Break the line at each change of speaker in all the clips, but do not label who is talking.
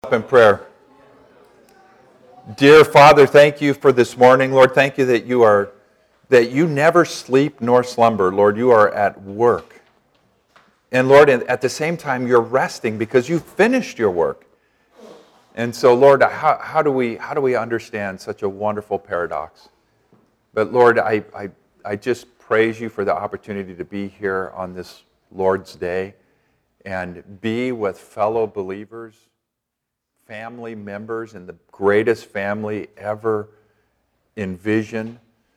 up in prayer. Dear Father, thank you for this morning. Lord, thank you that you never sleep nor slumber. Lord, you are at work. And Lord, at the same time, you're resting because you finished your work. And so, Lord, how do we understand such a wonderful paradox? But Lord, I just praise you for the opportunity to be here on this Lord's Day and be with fellow believers, family members in the greatest family ever envisioned,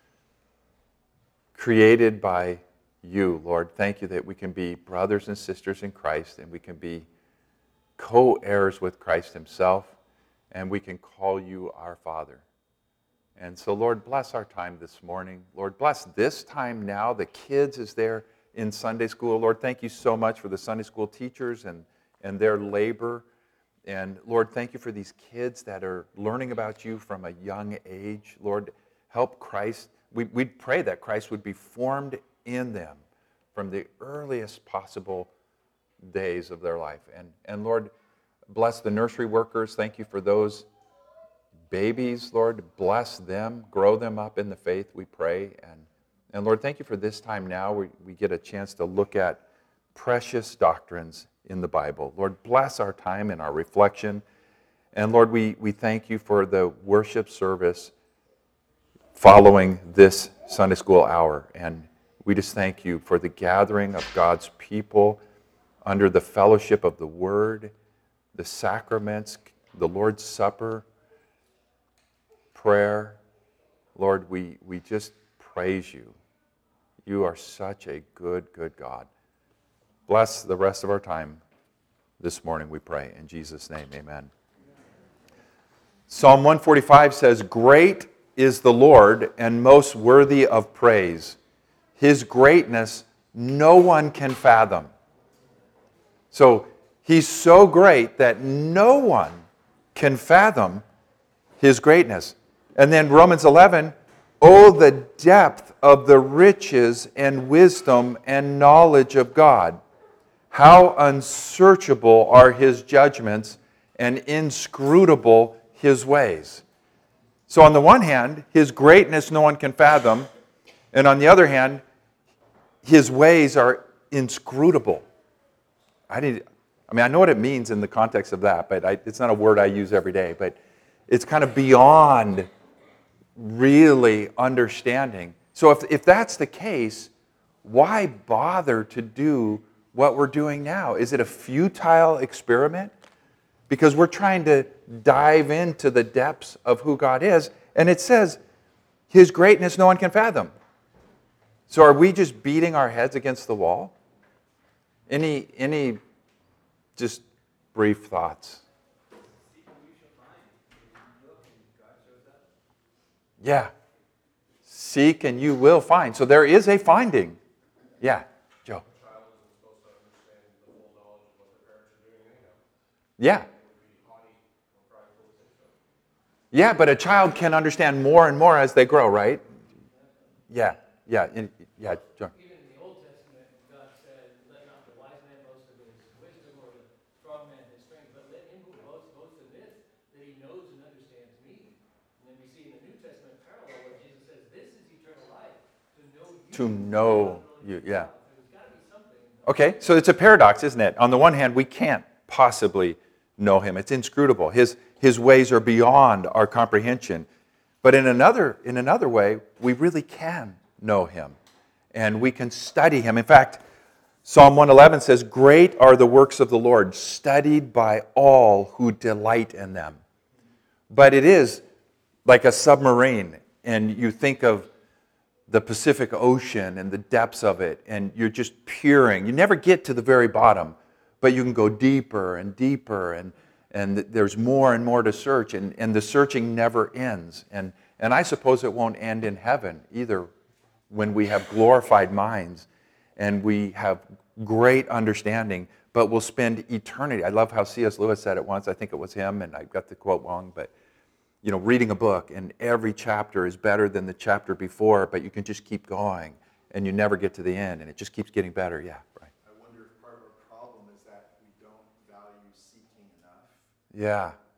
created by you, Lord. Thank you that we can be brothers and sisters in Christ, and we can be co-heirs with Christ himself, and we can call you our Father. And so, Lord, bless our time this morning. Lord, bless this time now. The kids is there in Sunday school. Lord, thank you so much for the Sunday school teachers and their labor. And Lord, thank you for these kids that are learning about you from a young age. Lord, help Christ. We pray that Christ would be formed in them from the earliest possible days of their life. And Lord, bless the nursery workers. Thank you for those babies, Lord. Bless them, grow them up in the faith, we pray. And Lord, thank you for this time now. We get a chance to look at precious doctrines in the Bible. Lord, bless our time and our reflection. And Lord, we thank you for the worship service following this Sunday school hour. And we just thank you for the gathering of God's people under the fellowship of the Word, the sacraments, the Lord's Supper, prayer. Lord, we just praise you. You are such a good, good God. Bless the rest of our time this morning, we pray. In Jesus' name, amen. Psalm 145 says, "Great is the Lord and most worthy of praise. His greatness no one can fathom." So he's so great that no one can fathom his greatness. And then Romans 11, "Oh, the depth of the riches and wisdom and knowledge of God. How unsearchable are his judgments and inscrutable his ways." So on the one hand, his greatness no one can fathom. And on the other hand, his ways are inscrutable. I know what it means in the context of that, but it's not a word I use every day. But it's kind of beyond really understanding. So if that's the case, why bother to do what we're doing now? Is it a futile experiment? Because we're trying to dive into the depths of who God is, and it says, his greatness no one can fathom. So are we just beating our heads against the wall? Any just brief thoughts? Yeah. Seek and you will find. So there is a finding. Yeah, Joe. Yeah. Yeah, but a child can understand more and more as they grow, right? Yeah, John.
Even in the Old Testament, God said, "Let not the wise man boast of his wisdom, or the strong man his strength, but let him who boasts boast in this, that he knows and understands me." And then we see in the New Testament parallel where Jesus says, "This is eternal life, to know you."
To know you, yeah.
There's got to be something.
Okay, so it's a paradox, isn't it? On the one hand, we can't possibly know him. It's inscrutable. His ways are beyond our comprehension. But in another way, we really can know him. And we can study him. In fact, Psalm 111 says, "Great are the works of the Lord, studied by all who delight in them." But it is like a submarine, and you think of the Pacific Ocean and the depths of it, and you're just peering. You never get to the very bottom, but you can go deeper and deeper, and there's more and more to search, and the searching never ends. And I suppose it won't end in heaven either, when we have glorified minds and we have great understanding, but we'll spend eternity. I love how C.S. Lewis said it once. I think it was him, and I got the quote wrong, but reading a book, and every chapter is better than the chapter before, but you can just keep going, and you never get to the end, and it just keeps getting better. Yeah, right.
I wonder if part of our problem is that we don't value seeking enough.
Yeah.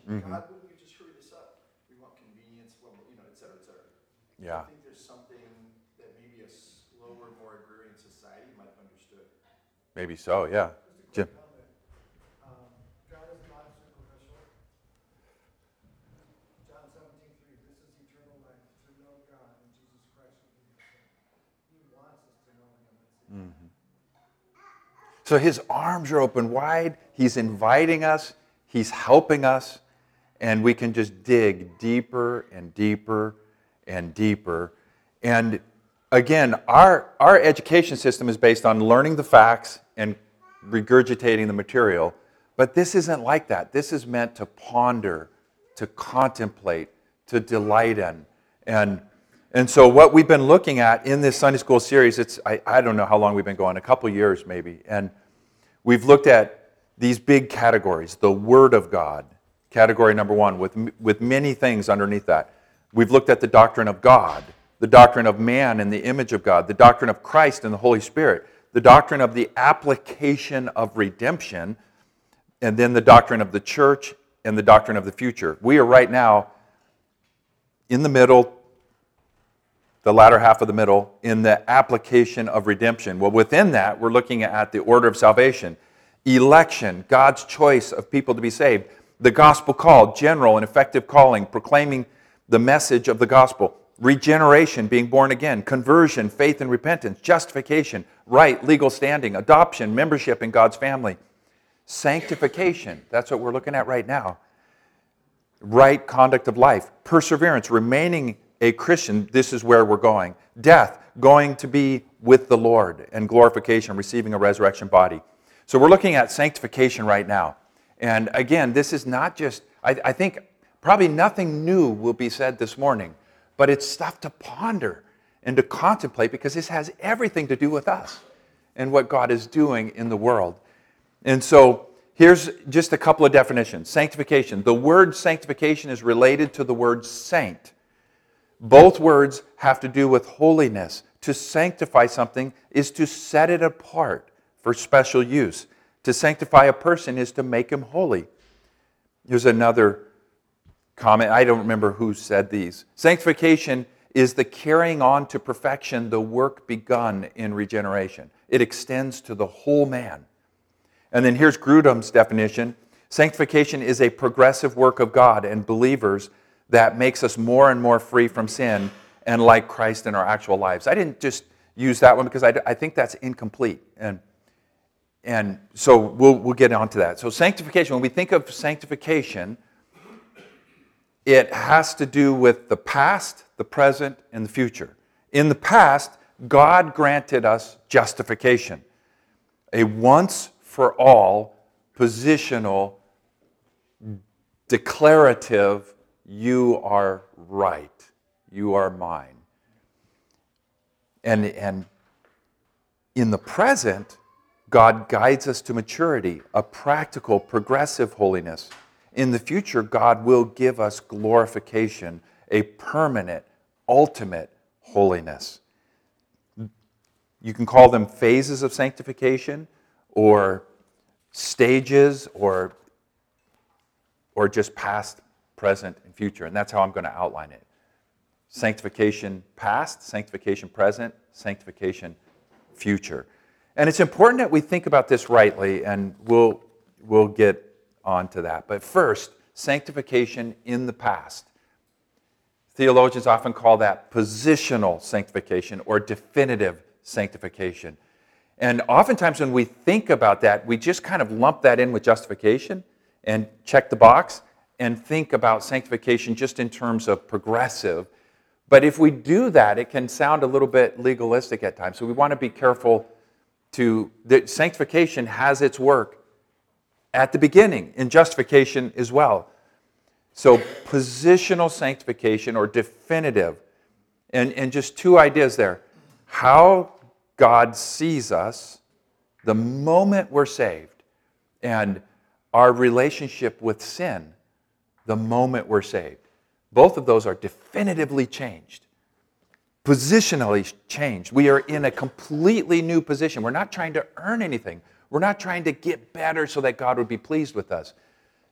God, wouldn't you just hurry this up? We want convenience, well, et cetera, et cetera.
Yeah.
I think there's something that maybe a slower, more agrarian society might have understood.
Maybe so, yeah. Jim.
God is not superficial. John 17:3, this is eternal life, to know God and Jesus Christ whom He has sent. He wants us to know Him.
So his arms are open wide. He's inviting us. He's helping us. And we can just dig deeper and deeper and deeper. And again, our education system is based on learning the facts and regurgitating the material. But this isn't like that. This is meant to ponder, to contemplate, to delight in. And so what we've been looking at in this Sunday school series, I don't know how long we've been going, a couple years maybe. And we've looked at these big categories. The Word of God, category number one, with many things underneath that. We've looked at the doctrine of God, the doctrine of man in the image of God, the doctrine of Christ and the Holy Spirit, the doctrine of the application of redemption, and then the doctrine of the church and the doctrine of the future. We are right now in the middle, the latter half of the middle, in the application of redemption. Well, within that, we're looking at the order of salvation, election, God's choice of people to be saved, the gospel call, general and effective calling, proclaiming the message of the gospel, regeneration, being born again, conversion, faith and repentance, justification, right, legal standing, adoption, membership in God's family, sanctification, that's what we're looking at right now, right conduct of life, perseverance, remaining a Christian, this is where we're going, death, going to be with the Lord, and glorification, receiving a resurrection body. So we're looking at sanctification right now. And again, this is not just, I think probably nothing new will be said this morning, but it's stuff to ponder and to contemplate because this has everything to do with us and what God is doing in the world. And so here's just a couple of definitions. Sanctification. The word sanctification is related to the word saint. Both words have to do with holiness. To sanctify something is to set it apart for special use. To sanctify a person is to make him holy. Here's another comment. I don't remember who said these. Sanctification is the carrying on to perfection the work begun in regeneration. It extends to the whole man. And then here's Grudem's definition. Sanctification is a progressive work of God and believers that makes us more and more free from sin and like Christ in our actual lives. I didn't just use that one because I think that's incomplete. And so we'll get onto that. So sanctification, when we think of sanctification, it has to do with the past, the present, and the future. In the past, God granted us justification, a once-for-all, positional, declarative, you are right, you are mine. And in the present, God guides us to maturity, a practical, progressive holiness. In the future, God will give us glorification, a permanent, ultimate holiness. You can call them phases of sanctification, or stages, or just past, present, and future. And that's how I'm going to outline it. Sanctification past, sanctification present, sanctification future. And it's important that we think about this rightly, and we'll get on to that. But first, sanctification in the past. Theologians often call that positional sanctification or definitive sanctification. And oftentimes when we think about that, we just kind of lump that in with justification and check the box and think about sanctification just in terms of progressive. But if we do that, it can sound a little bit legalistic at times. So we want to be careful that sanctification has its work at the beginning, in justification as well. So positional sanctification or definitive. And just two ideas there. How God sees us the moment we're saved, and our relationship with sin the moment we're saved. Both of those are definitively changed. Positionally changed. We are in a completely new position. We're not trying to earn anything. We're not trying to get better so that God would be pleased with us.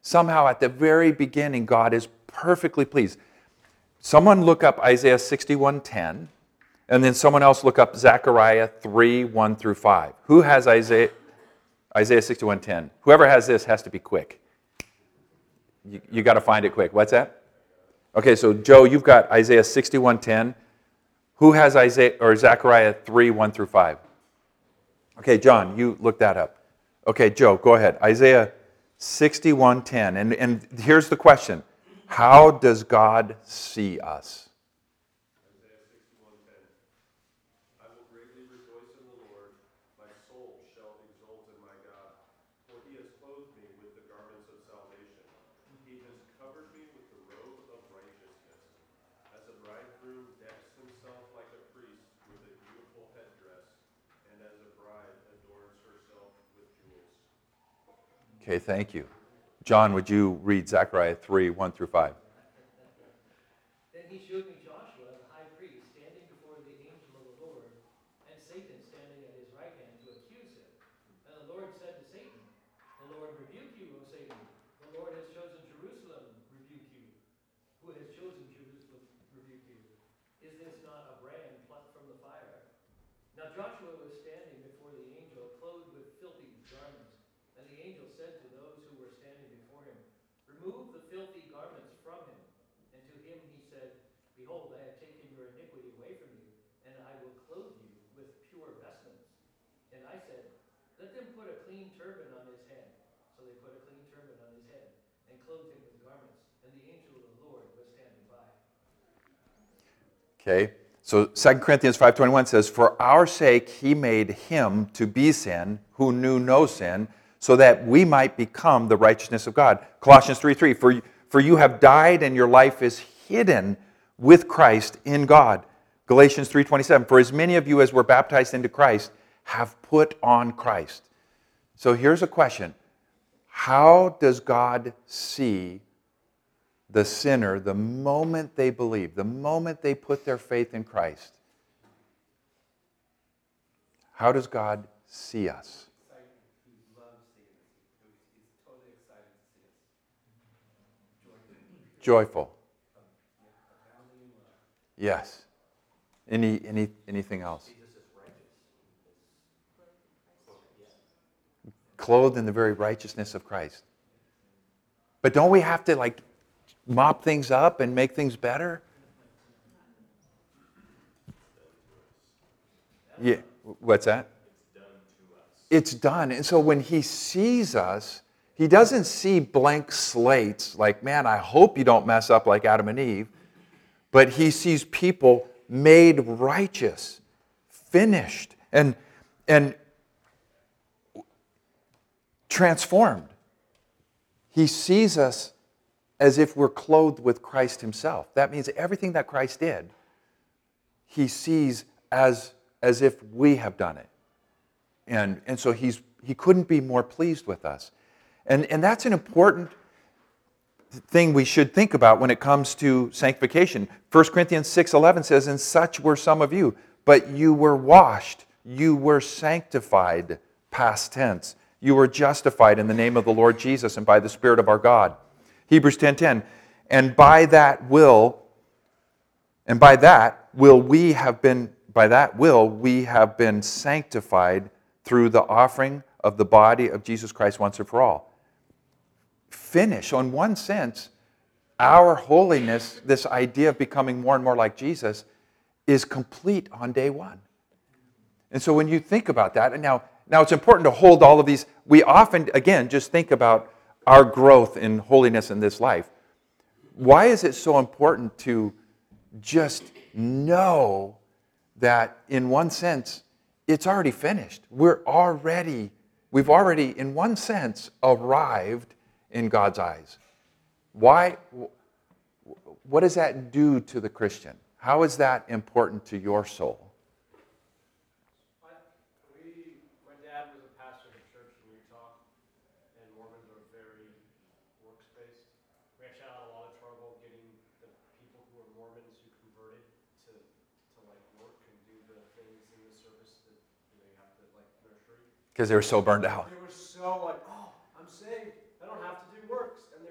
Somehow at the very beginning, God is perfectly pleased. Someone look up Isaiah 61:10, and then someone else look up Zechariah 3:1 through 5. Who has Isaiah 61:10? Whoever has this has to be quick. You got to find it quick. What's that? Okay, so Joe, you've got Isaiah 61:10. Who has Isaiah or Zechariah 3:1 through 5? Okay, John, you look that up. Okay, Joe, go ahead. Isaiah 61:10. And here's the question. How does God see us?
Isaiah 61:10. I will greatly rejoice in the Lord. My soul shall exult in my God. For he has clothed me with the garments of salvation. He has covered me with the robe of righteousness. As a bridegroom decks himself like a priest with a beautiful headdress, and as a bride adorns herself with jewels.
Okay, thank you. John, would you read Zechariah 3:1 through 5?
Then he showed me Joshua, the high priest, standing before the angel of the Lord, and Satan standing at his right hand to accuse him. And the Lord said to Satan, "The Lord rebuke you, O Satan. The Lord has chosen Jerusalem, rebuke you. Who has chosen Jerusalem, rebuke you? Is this not a brand plucked from the fire?" Now Joshua was standing before the angel, clothed with filthy garments. And the angel said to those who were standing before him, "Remove the filthy garments from him." And to him he said, "Behold, I have taken your iniquity away from you, and I will clothe you with pure vestments." And I said, "Let them put a clean turban on his head." So they put a clean turban on his head, and clothed him with garments. And the angel of the Lord was standing by.
Okay, so 2 Corinthians 5:21 says, "For our sake he made him to be sin who knew no sin, so that we might become the righteousness of God." Colossians 3:3, For you have died and your life is hidden with Christ in God." Galatians 3:27, "For as many of you as were baptized into Christ have put on Christ." So here's a question. How does God see the sinner the moment they believe, the moment they put their faith in Christ? How does God see us?
He loves seeing us. He's totally excited to see us.
Joyful. Yes. Anything else? Clothed in the very righteousness of Christ. But don't we have to mop things up and make things better? Yeah. What's that? It's done. And so when he sees us, he doesn't see blank slates like, man, I hope you don't mess up like Adam and Eve. But he sees people made righteous, finished, and transformed. He sees us as if we're clothed with Christ himself. That means everything that Christ did, he sees as if we have done it. And so he couldn't be more pleased with us. And that's an important thing we should think about when it comes to sanctification. 1 Corinthians 6:11 says, "And such were some of you, but you were washed, you were sanctified," past tense. "You were justified in the name of the Lord Jesus and by the Spirit of our God." Hebrews 10:10, "And by that will we have been sanctified through the offering of the body of Jesus Christ once and for all." Finish. In one sense, our holiness, this idea of becoming more and more like Jesus, is complete on day one. And so when you think about that, and now it's important to hold all of these. We often, again, just think about our growth in holiness in this life. Why is it so important to just know that, in one sense, it's already finished? We've already, in one sense, arrived in God's eyes. Why? What does that do to the Christian? How is that important to your soul?
My dad was a pastor in a church in Utah, and Mormons are very works-based. We actually had a lot of trouble getting the people who were Mormons who converted to work and do the things in the service that you have to nursery.
Because they were so burned out.
They were so oh, I'm saved. I don't have to do works. And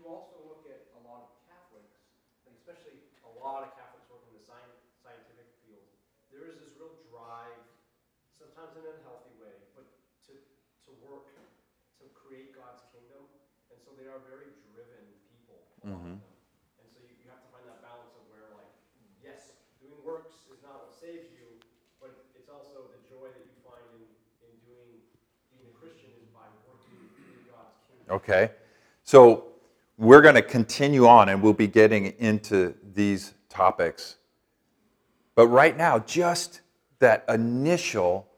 you also look at a lot of Catholics, and especially a lot of Catholics work in the scientific field, there is this real drive, sometimes in an unhealthy way, but to work to create God's kingdom, and so they are very driven people. A lot of them. And so you have to find that balance of where, like, yes, doing works is not what saves you, but it's also the joy that you find in being a Christian is by working in God's kingdom.
Okay. So we're going to continue on and we'll be getting into these topics. But right now, just that initial,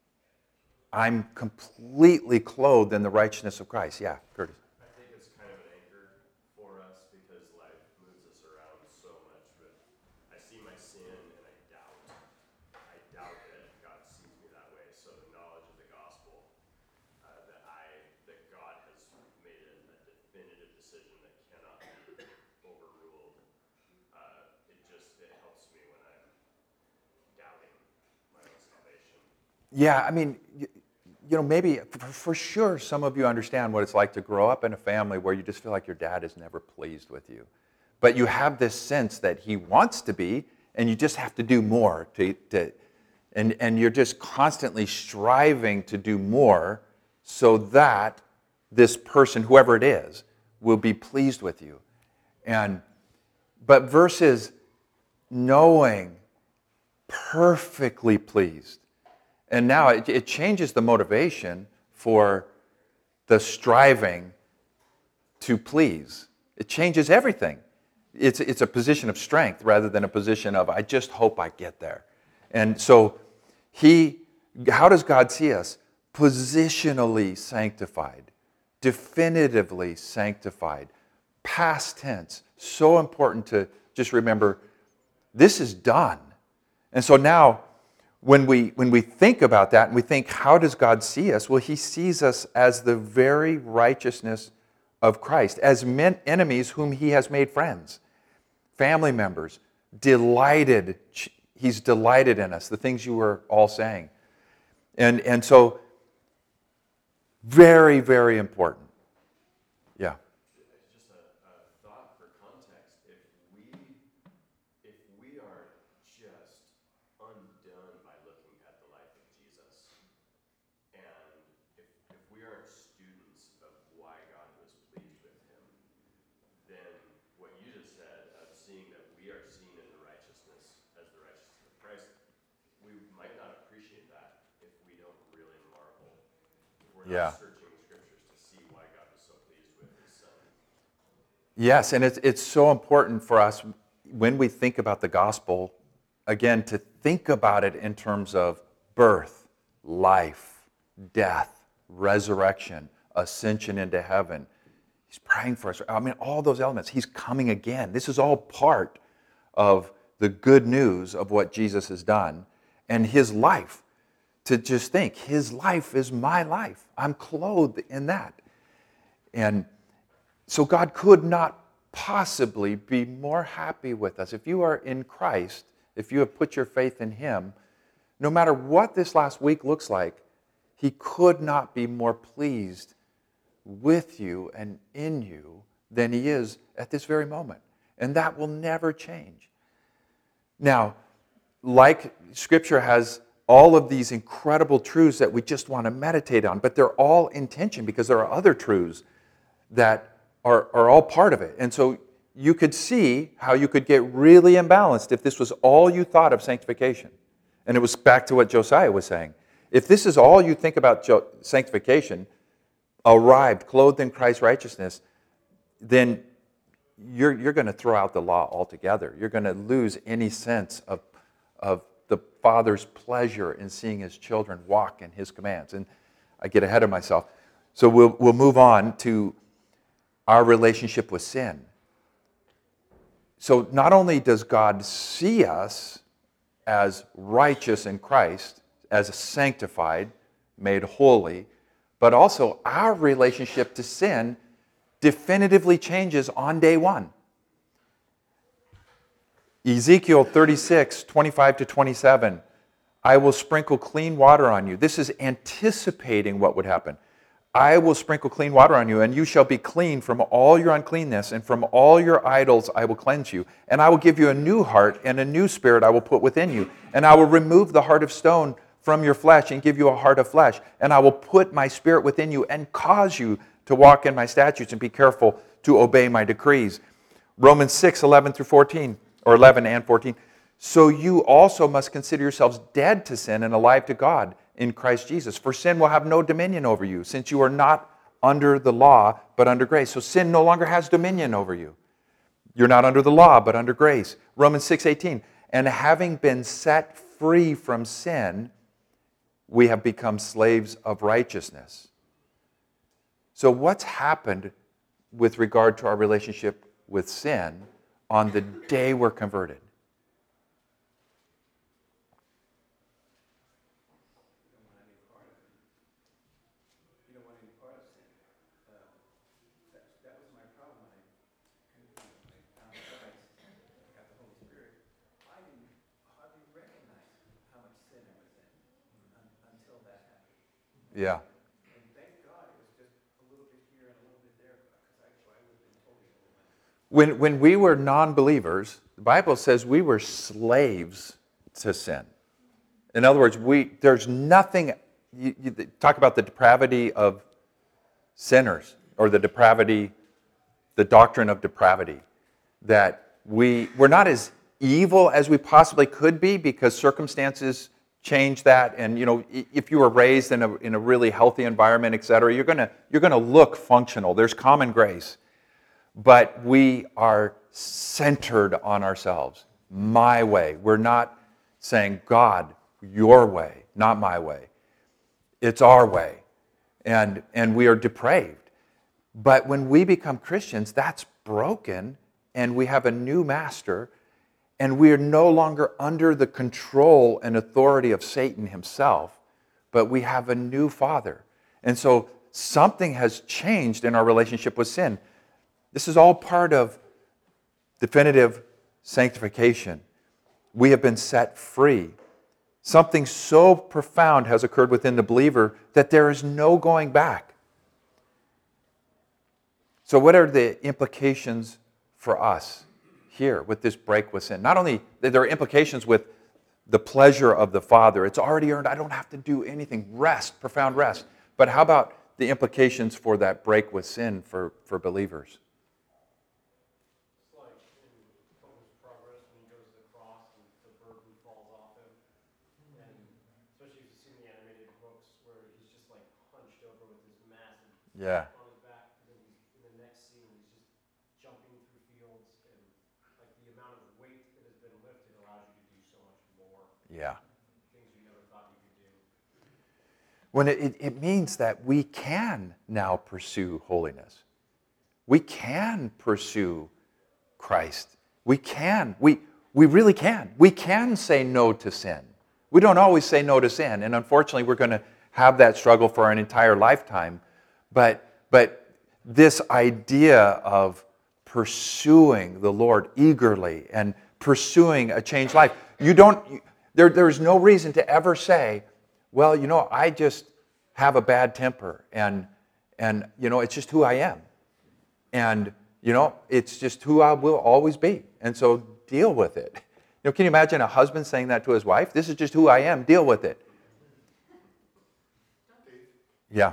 I'm completely clothed in the righteousness of Christ. Yeah, Curtis.
I think it's kind of an anchor for us because life moves us around so much. But I see my sin and I doubt that God sees me that way. So the knowledge of the gospel, that God has made a definitive decision that cannot be overruled. It helps me when I'm doubting my own salvation.
Yeah, I mean, maybe for sure some of you understand what it's like to grow up in a family where you just feel like your dad is never pleased with you. But you have this sense that he wants to be, and you just have to do more and you're just constantly striving to do more so that this person, whoever it is, will be pleased with you. But versus knowing perfectly pleased. And now it changes the motivation for the striving to please. It changes everything. It's a position of strength rather than a position of, I just hope I get there. And so how does God see us? Positionally sanctified, definitively sanctified, past tense. So important to just remember, this is done. And so now, when we think about that and we think, how does God see us? Well, he sees us as the very righteousness of Christ, as enemies whom he has made friends, family members, delighted. He's delighted in us, the things you were all saying. And so, very, very important. Yeah.
Just a thought for context. If we are just undone by looking at the life of Jesus, and if we aren't students of why God was pleased with him, then what you just said of seeing that we are seen in the righteousness as the righteousness of Christ, we might not appreciate that if we don't really marvel. If we're not searching the scriptures to see why God was so pleased with his son.
Yes, and it's so important for us when we think about the gospel, again, to think about it in terms of birth, life, death, resurrection, ascension into heaven. He's praying for us. I mean, all those elements. He's coming again. This is all part of the good news of what Jesus has done and his life. To just think, his life is my life. I'm clothed in that. And so God could not possibly be more happy with us. If you are in Christ, if you have put your faith in him, no matter what this last week looks like, he could not be more pleased with you and in you than he is at this very moment. And that will never change. Now, like Scripture has all of these incredible truths that we just want to meditate on, but they're all in tension because there are other truths that are all part of it. And so you could see how you could get really imbalanced if this was all you thought of sanctification. And it was back to what Josiah was saying. If this is all you think about sanctification, arrived, clothed in Christ's righteousness, then you're going to throw out the law altogether. You're going to lose any sense of the Father's pleasure in seeing his children walk in his commands. And I get ahead of myself. So we'll move on to our relationship with sin. So not only does God see us as righteous in Christ, as sanctified, made holy, but also our relationship to sin definitively changes on day one. Ezekiel 36, 25 to 27, I will sprinkle clean water on you. This is anticipating what would happen. I will sprinkle clean water on you, and you shall be clean from all your uncleanness, and from all your idols I will cleanse you. And I will give you a new heart, and a new spirit I will put within you. And I will remove the heart of stone from your flesh, and give you a heart of flesh. And I will put my spirit within you, and cause you to walk in my statutes, and be careful to obey my decrees. Romans 6, 11 through 14, or 11 and 14. So you also must consider yourselves dead to sin and alive to God in Christ Jesus. For sin will have no dominion over you, since you are not under the law, but under grace. So sin no longer has dominion over you. You're not under the law, but under grace. Romans 6:18. And having been set free from sin, we have become slaves of righteousness. So what's happened with regard to our relationship with sin on the day we're converted? Yeah. When we were non-believers, the Bible says we were slaves to sin. In other words, there's nothing, you talk about the depravity of sinners, or the doctrine of depravity, that we're not as evil as we possibly could be because circumstances change that. And if you were raised in a really healthy environment, etc., you're gonna look functional. There's common grace. But we are centered on ourselves. My way. We're not saying, God, your way, not my way. It's our way. And we are depraved. But when we become Christians, that's broken, and we have a new master, and we are no longer under the control and authority of Satan himself, but we have a new Father. And so something has changed in our relationship with sin. This is all part of definitive sanctification. We have been set free. Something so profound has occurred within the believer that there is no going back. So what are the implications for us here with this break with sin? Not only there are implications with the pleasure of the Father. It's already earned. I don't have to do anything. Rest, profound rest. But how about the implications for that break with sin for believers? Yeah.
On his back, and then in the next scene, he's just jumping through fields, and like the amount of weight that has been lifted allows you to do so much more.
Yeah.
Things you never thought you could do.
When it means that we can now pursue holiness. We can pursue Christ. We can. We really can. We can say no to sin. We don't always say no to sin, and unfortunately, we're going to have that struggle for an entire lifetime. But this idea of pursuing the Lord eagerly and pursuing a changed life, there's no reason to ever say, well, I just have a bad temper and it's just who I am. And, it's just who I will always be. And so deal with it. Can you imagine a husband saying that to his wife? This is just who I am. Deal with it. Yeah.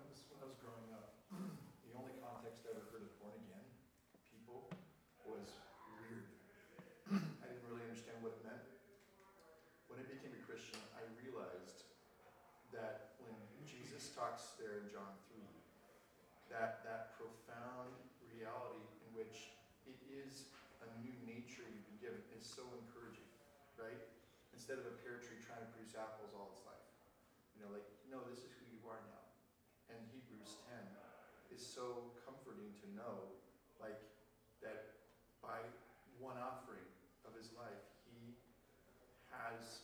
Talks there in John 3, that profound reality in which it is a new nature you've been given is so encouraging, right? Instead of a pear tree trying to produce apples all its life. No, this is who you are now. And Hebrews 10 is so comforting to know, that by one offering of his life, he has,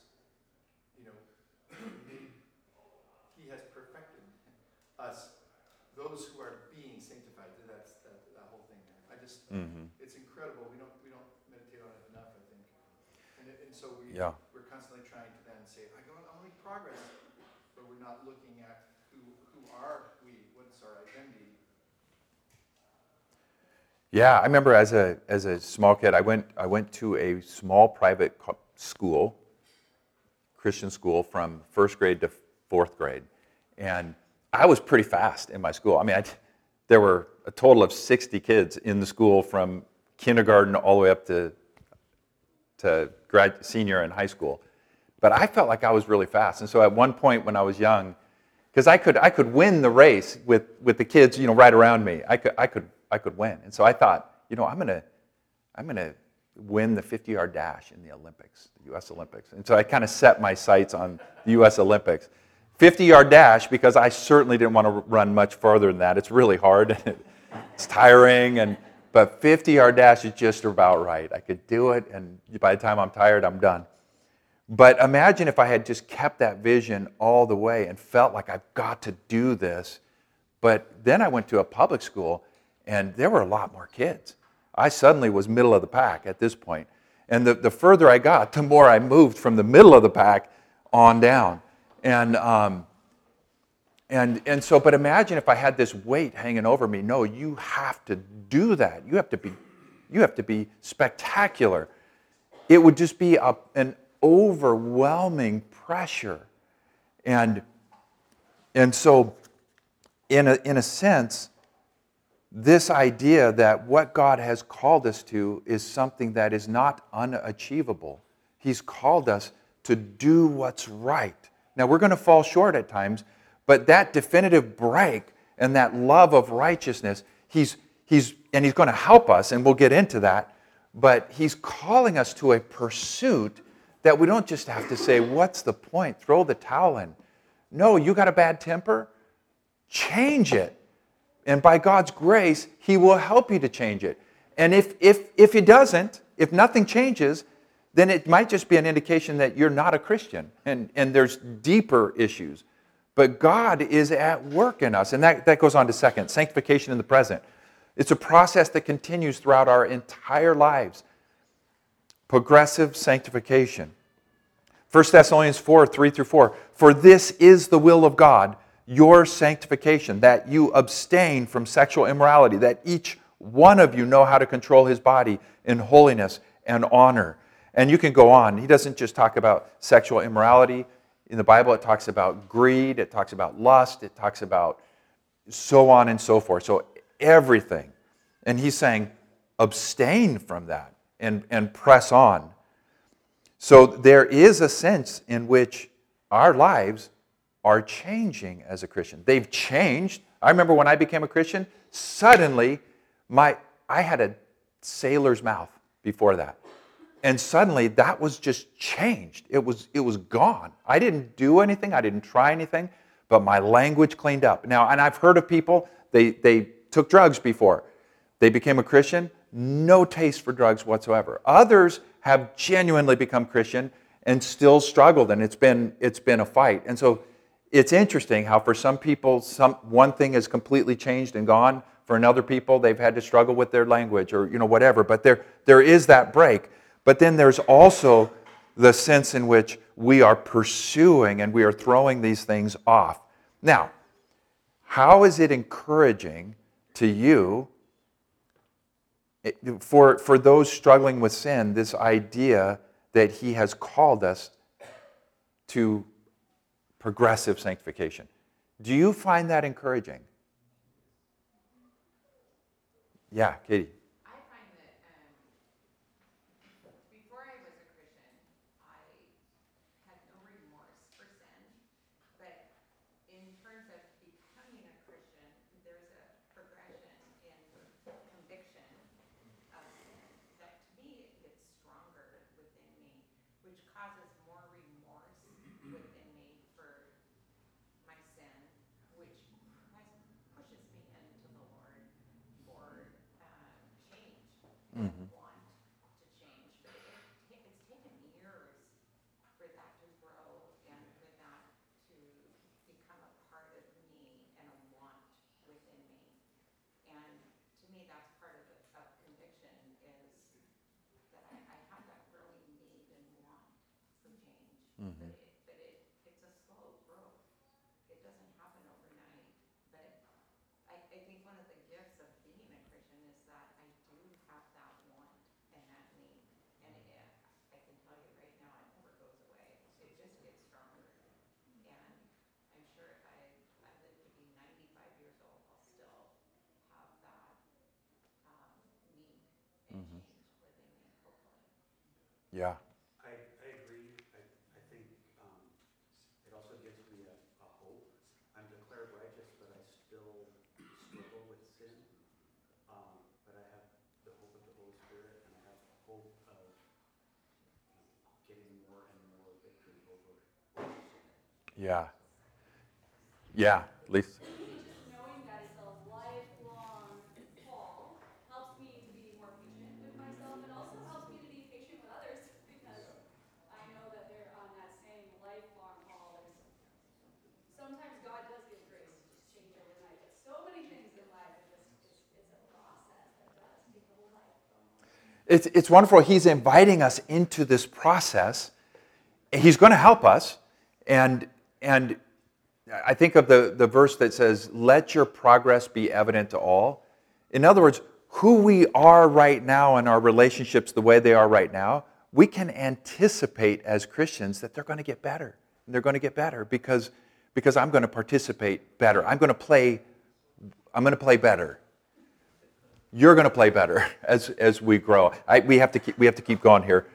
he has perfected us, those who are being sanctified. That's that whole thing there. It's incredible. We don't meditate on it enough, I think. And so we're constantly trying to then say, I want to make progress, but we're not looking at who are we, what our identity.
Yeah, I remember as a small kid, I went to a small private school, Christian school, from first grade to fourth grade, and I was pretty fast in my school. I mean, there were a total of 60 kids in the school from kindergarten all the way up to senior in high school, but I felt like I was really fast. And so at one point when I was young, because I could win the race with the kids, right around me, I could win. And so I thought, I'm gonna win the 50-yard dash in the Olympics, the U.S. Olympics. And so I kind of set my sights on the U.S. Olympics. 50-yard dash, because I certainly didn't want to run much farther than that. It's really hard. It's tiring, but 50-yard dash is just about right. I could do it, and by the time I'm tired, I'm done. But imagine if I had just kept that vision all the way and felt like I've got to do this. But then I went to a public school, and there were a lot more kids. I suddenly was middle of the pack at this point. And the further I got, the more I moved from the middle of the pack on down. And so, but imagine if I had this weight hanging over me. No, you have to do that. You have to be spectacular. It would just be an overwhelming pressure. And so, in a sense, this idea that what God has called us to is something that is not unachievable. He's called us to do what's right. Now, we're going to fall short at times, but that definitive break and that love of righteousness, He's going to help us, and we'll get into that, but He's calling us to a pursuit that we don't just have to say, what's the point? Throw the towel in. No, you got a bad temper? Change it. And by God's grace, He will help you to change it. And if He doesn't, if nothing changes, then it might just be an indication that you're not a Christian, and there's deeper issues. But God is at work in us, and that goes on to second, sanctification in the present. It's a process that continues throughout our entire lives. Progressive sanctification. 1 Thessalonians 4, 3-4. For this is the will of God, your sanctification, that you abstain from sexual immorality, that each one of you know how to control his body in holiness and honor. And you can go on. He doesn't just talk about sexual immorality. In the Bible, it talks about greed, it talks about lust, it talks about so on and so forth. So everything. And he's saying, abstain from that and press on. So there is a sense in which our lives are changing as a Christian. They've changed. I remember when I became a Christian, suddenly I had a sailor's mouth before that. And suddenly that was just changed. It was gone. I didn't do anything. I didn't try anything, but my language cleaned up. Now, and I've heard of people, they took drugs before. They became a Christian, no taste for drugs whatsoever. Others have genuinely become Christian and still struggled, and it's been a fight. And so it's interesting how for some people, one thing has completely changed and gone. For another people, they've had to struggle with their language or whatever. But there is that break. But then there's also the sense in which we are pursuing and we are throwing these things off. Now, how is it encouraging to you, for those struggling with sin, this idea that He has called us to progressive sanctification? Do you find that encouraging? Yeah, Katie.
I find that before I was a Christian, I had no remorse for sin. But in terms of becoming a Christian, there's a progression in conviction of sin that to me it gets stronger within me, which causes more remorse within me for my sin, which pushes me into the Lord for change. I want to change, but it's taken years for that to grow and for that to become a part of me and a want within me. And to me, that's part of conviction is that I have that really need and want for change. But it's a slow growth. It doesn't happen overnight, but
Yeah.
I agree. I think it also gives me a hope. I'm declared righteous, but I still struggle with sin. But I have the hope of the Holy Spirit, and I have hope of getting more and more victory over sin.
Yeah. Yeah. Lisa.
Just knowing that it's a lifelong call helps me to be more patient with myself and also helps me to be patient with others because I know that they're on that same lifelong call. Sometimes God does give grace to just change overnight, but so many things in life are just it's a process that does take the whole life.
It's wonderful. He's inviting us into this process. He's going to help us. And I think of the verse that says, let your progress be evident to all. In other words, who we are right now in our relationships the way they are right now, we can anticipate as Christians that they're going to get better. And they're going to get better because I'm going to participate better. I'm going to play better. You're going to play better as we grow. We have to keep going here.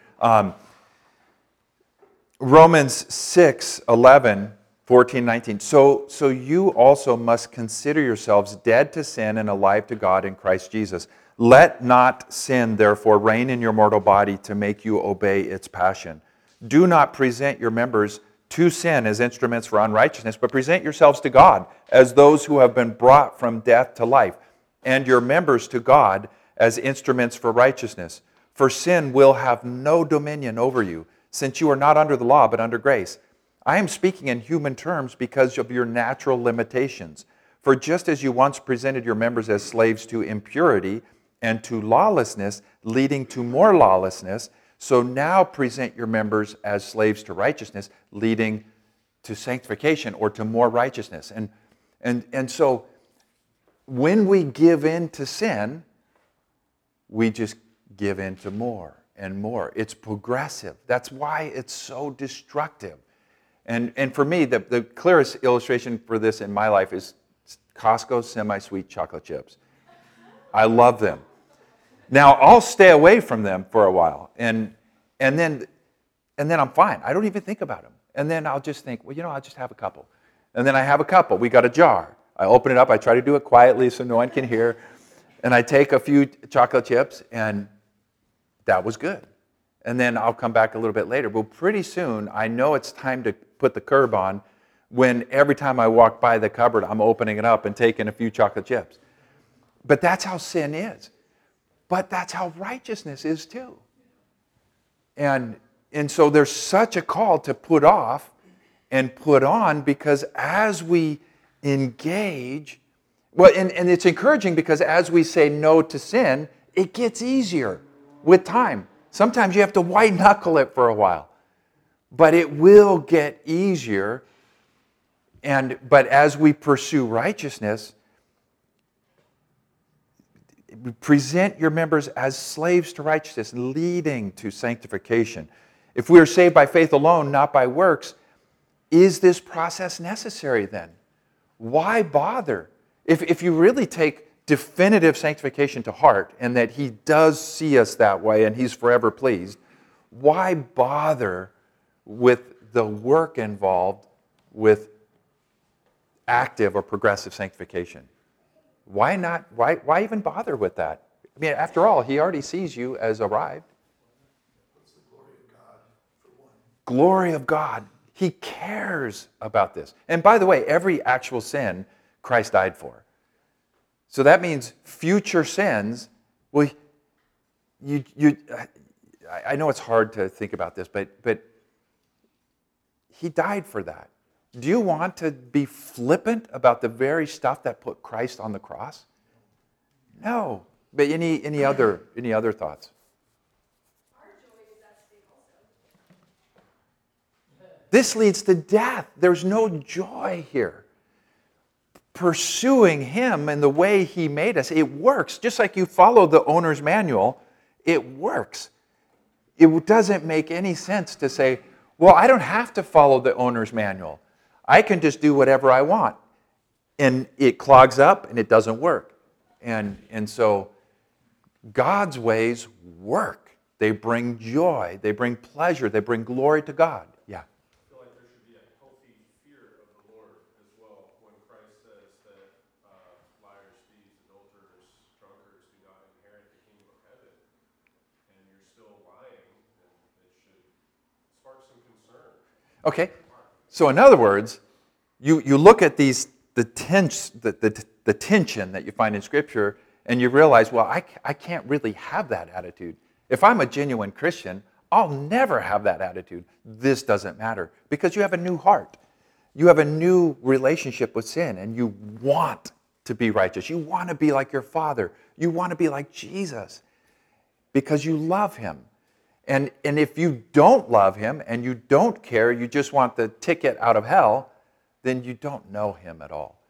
Romans 6:11, 14, 19. So you also must consider yourselves dead to sin and alive to God in Christ Jesus. Let not sin, therefore, reign in your mortal body to make you obey its passion. Do not present your members to sin as instruments for unrighteousness, but present yourselves to God as those who have been brought from death to life, and your members to God as instruments for righteousness. For sin will have no dominion over you, since you are not under the law, but under grace. I am speaking in human terms because of your natural limitations. For just as you once presented your members as slaves to impurity and to lawlessness, leading to more lawlessness, so now present your members as slaves to righteousness, leading to sanctification or to more righteousness. And so when we give in to sin, we just give in to more and more. It's progressive. That's why it's so destructive. And for me, the clearest illustration for this in my life is Costco semi-sweet chocolate chips. I love them. Now, I'll stay away from them for a while, and then I'm fine. I don't even think about them. And then I'll just think, well, I'll just have a couple. And then I have a couple. We got a jar. I open it up. I try to do it quietly so no one can hear. And I take a few chocolate chips, and that was good. And then I'll come back a little bit later. But pretty soon, I know it's time to put the curb on when every time I walk by the cupboard, I'm opening it up and taking a few chocolate chips. But that's how sin is. But that's how righteousness is too. And so there's such a call to put off and put on, because as we engage, and it's encouraging because as we say no to sin, it gets easier with time. Sometimes you have to white knuckle it for a while, but it will get easier. But as we pursue righteousness, present your members as slaves to righteousness, leading to sanctification. If we are saved by faith alone, not by works, is this process necessary then? Why bother? If you really take definitive sanctification to heart, and that He does see us that way and He's forever pleased, why bother with the work involved with active or progressive sanctification? Why not? Why even bother with that? I mean, after all, He already sees you as arrived.
What's the glory of God, for one?
Glory of God. He cares about this. And by the way, every actual sin Christ died for. So that means future sins, well, I know it's hard to think about this, but He died for that. Do you want to be flippant about the very stuff that put Christ on the cross? No. But any other thoughts?
Our joy is at stake also.
This leads to death. There's no joy here. Pursuing Him in the way He made us, it works. Just like you follow the owner's manual, it works. It doesn't make any sense to say, well, I don't have to follow the owner's manual. I can just do whatever I want. And it clogs up and it doesn't work. And so God's ways work. They bring joy. They bring pleasure. They bring glory to God. Yeah.
I feel like there should be a healthy fear of the Lord as well when Christ says that liars, thieves, adulterers, drunkards do not inherit the kingdom of heaven, and you're still lying, and it should spark some concern.
Okay. So in other words, you look at the tension that you find in Scripture, and you realize, well, I can't really have that attitude. If I'm a genuine Christian, I'll never have that attitude. This doesn't matter because you have a new heart. You have a new relationship with sin, and you want to be righteous. You want to be like your Father. You want to be like Jesus because you love Him. And if you don't love Him and you don't care, you just want the ticket out of hell, then you don't know Him at all.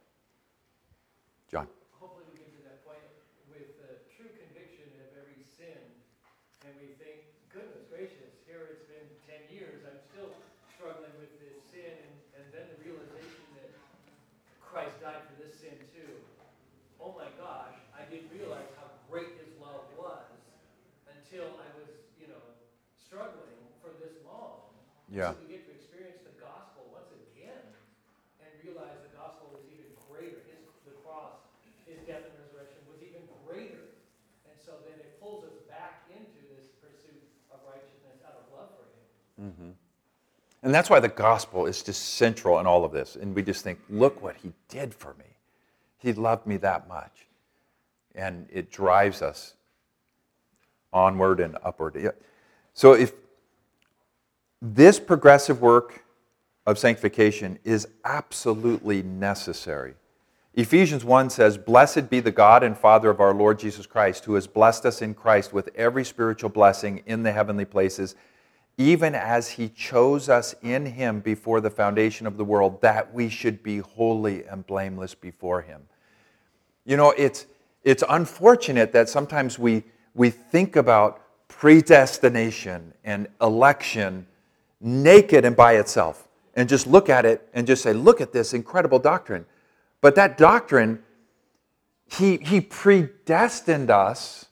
John.
Hopefully we get to that point with true conviction of every sin, and we think, goodness gracious, here it's been 10 years, I'm still struggling with this sin, and then the realization that Christ died for this sin too. Oh my gosh, I didn't realize how great His love was until I was, struggling for this long.
Yeah.
So we get to experience the gospel once again and realize the gospel is even greater. The cross, His death and resurrection was even greater. And so then it pulls us back into this pursuit of righteousness out of love for Him.
Mm-hmm. And that's why the gospel is just central in all of this. And we just think, look what He did for me. He loved me that much. And it drives us onward and upward. So if this progressive work of sanctification is absolutely necessary. Ephesians 1 says, "Blessed be the God and Father of our Lord Jesus Christ, who has blessed us in Christ with every spiritual blessing in the heavenly places, even as He chose us in Him before the foundation of the world, that we should be holy and blameless before Him." It's unfortunate that sometimes we think about predestination and election naked and by itself and just look at it and just say, look at this incredible doctrine. But that doctrine, He predestined us.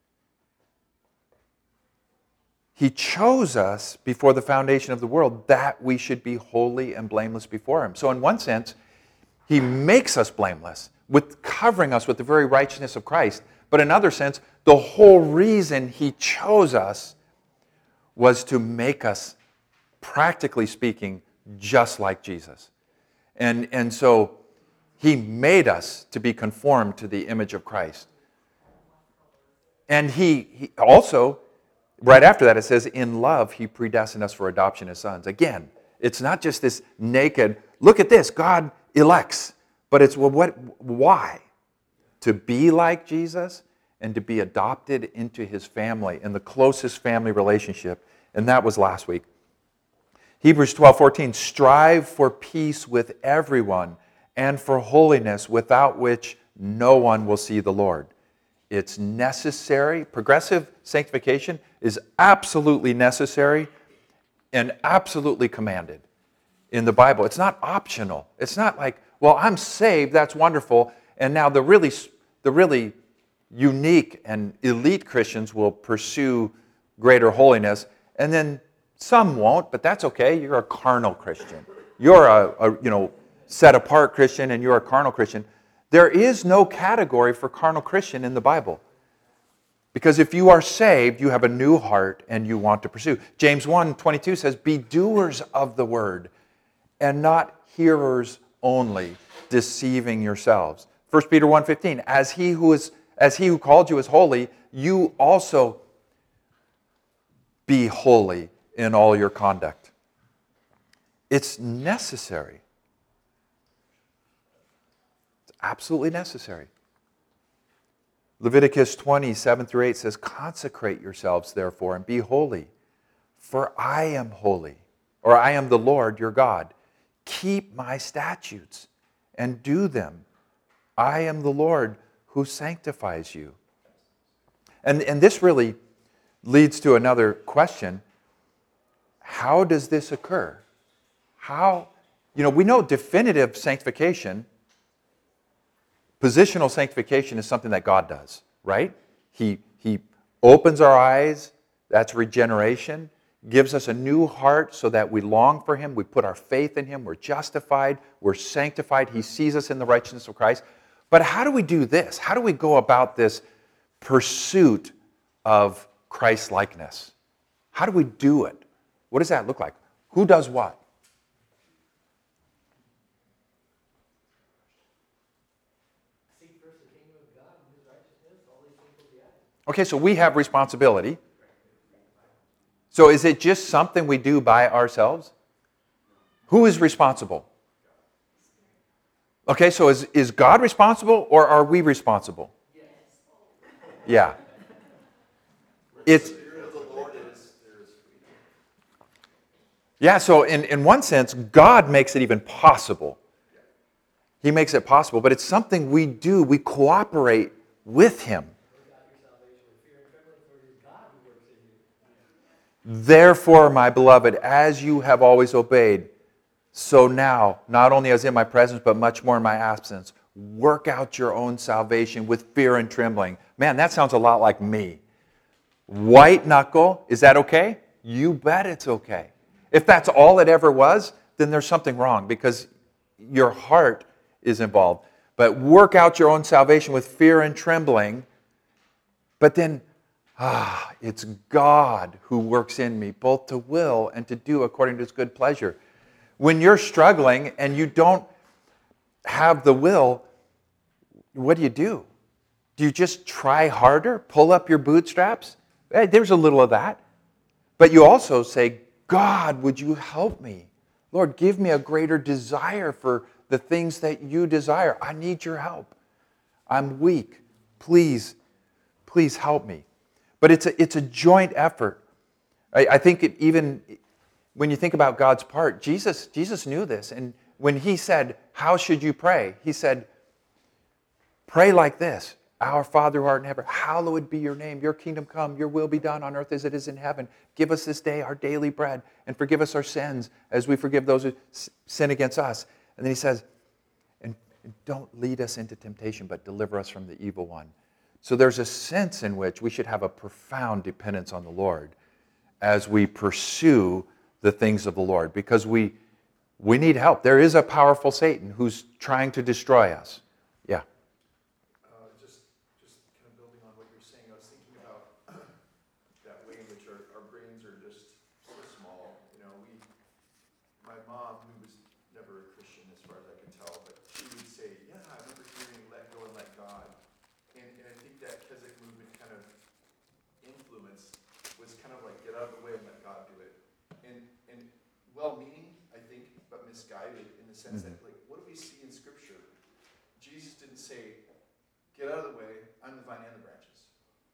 He chose us before the foundation of the world that we should be holy and blameless before Him. So in one sense, He makes us blameless with covering us with the very righteousness of Christ. But in another sense, the whole reason He chose us was to make us, practically speaking, just like Jesus. And so He made us to be conformed to the image of Christ. And He also, right after that, it says, in love, He predestined us for adoption as sons. Again, it's not just this naked, look at this, God elects. But it's, why? To be like Jesus and to be adopted into His family, in the closest family relationship. And that was last week. Hebrews 12:14, strive for peace with everyone and for holiness, without which no one will see the Lord. It's necessary. Progressive sanctification is absolutely necessary and absolutely commanded in the Bible. It's not optional. It's not like, well, I'm saved, that's wonderful, and now the really unique and elite Christians will pursue greater holiness, and then some won't, but that's okay. You're a carnal Christian. You're a set-apart Christian, and you're a carnal Christian. There is no category for carnal Christian in the Bible. Because if you are saved, you have a new heart and you want to pursue. James 1:22 says, be doers of the word and not hearers only, deceiving yourselves. 1 Peter 1:15, as he who called you is holy, you also be holy in all your conduct. It's necessary. It's absolutely necessary. Leviticus 20:7-8 says, consecrate yourselves, therefore, and be holy, for I am holy, or I am the Lord your God. Keep my statutes and do them. I am the Lord who sanctifies you. And this really leads to another question. How does this occur? We know definitive sanctification, positional sanctification is something that God does, right? He opens our eyes That's regeneration. Gives us a new heart so that we long for Him. We put our faith in Him. We're justified. We're sanctified. He sees us in the righteousness of Christ. But how do we do this? How do we go about this pursuit of Christ-likeness? How do we do it? What does that look like? Who does what?
Seek first the kingdom of God and His righteousness, all these things will be added.
Okay, so we have responsibility. So is it just something we do by ourselves? Who is responsible? Okay, so is God responsible or are we responsible?
Yes.
Yeah. It's, yeah, so in one sense, God makes it even possible. He makes it possible, but it's something we do. We cooperate with Him. Therefore, my beloved, as you have always obeyed, so now, not only as in my presence, but much more in my absence, work out your own salvation with fear and trembling. Man, that sounds a lot like me. White knuckle, is that okay? You bet it's okay. If that's all it ever was, then there's something wrong because your heart is involved. But work out your own salvation with fear and trembling. But then, it's God who works in me, both to will and to do according to His good pleasure. When you're struggling and you don't have the will, what do? Do you just try harder? Pull up your bootstraps? Hey, there's a little of that. But you also say, God, would you help me? Lord, give me a greater desire for the things that you desire. I need your help. I'm weak. Please help me. But it's a joint effort. I think even when you think about God's part, Jesus knew this. And when He said, how should you pray? He said, pray like this. Our Father who art in heaven, hallowed be your name. Your kingdom come. Your will be done on earth as it is in heaven. Give us this day our daily bread and forgive us our sins as we forgive those who sin against us. And then He says, and don't lead us into temptation, but deliver us from the evil one. So there's a sense in which we should have a profound dependence on the Lord as we pursue the things of the Lord because we need help. There is a powerful Satan who's trying to destroy us. Yeah.
Just kind of building on what you're saying, I was thinking about that way in which our brains are just so small. You know, my mom, who was never a Christian as far as I can tell, but she would say, yeah, I remember hearing let go and let God. And I think that Keswick movement kind of influence was kind of like get out of the way and let God do it. And well-meaning, I think, but misguided in the sense that, like, what do we see in Scripture? Jesus didn't say, get out of the way, I'm the vine and the branches.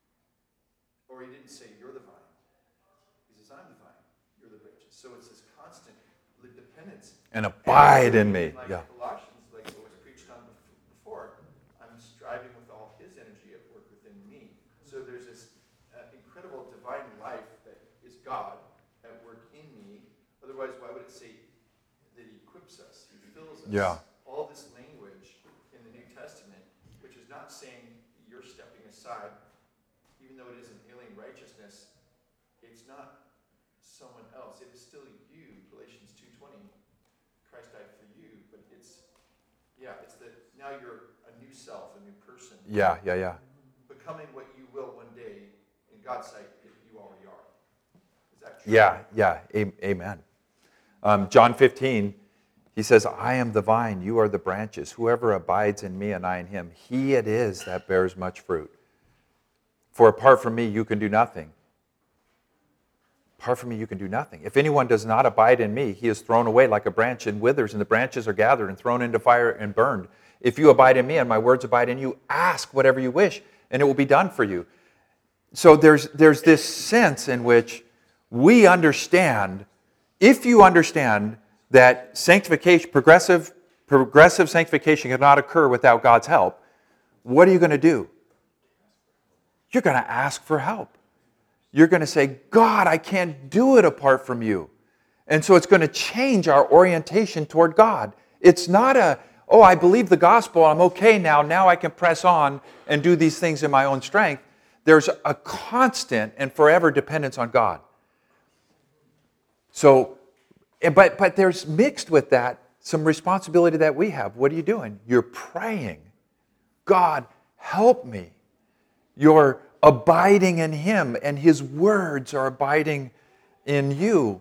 Or He didn't say, you're the vine. He says, I'm the vine, you're the branches. So it's this constant dependence.
And abide in me.
Like
Yeah.
Colossians, like what was preached on before, I'm striving with all His energy at work within me. So there's this incredible divine life that is God at work in me. Otherwise, why would it say that He equips us, He fills us?
Yeah.
All this language in the New Testament, which is not saying you're stepping aside, even though it is an alien righteousness, it's not someone else. It is still you. Galatians 2:20. Christ died for you, but it's that now you're a new self, a new person.
Yeah.
Becoming what you will one day in God's sight, you already are. Is that true?
Yeah. Amen. John 15, He says, I am the vine, you are the branches. Whoever abides in me and I in him, he it is that bears much fruit. For apart from me, you can do nothing. Apart from me, you can do nothing. If anyone does not abide in me, he is thrown away like a branch and withers, and the branches are gathered and thrown into fire and burned. If you abide in me and my words abide in you, ask whatever you wish, and it will be done for you. So there's this sense in which we understand, if you understand that sanctification, progressive sanctification cannot occur without God's help, what are you going to do? You're going to ask for help. You're going to say, God, I can't do it apart from you. And so it's going to change our orientation toward God. It's not oh, I believe the gospel, I'm okay now I can press on and do these things in my own strength. There's a constant and forever dependence on God. So, but there's mixed with that some responsibility that we have. What are you doing? You're praying. God, help me. You're abiding in Him, and His words are abiding in you.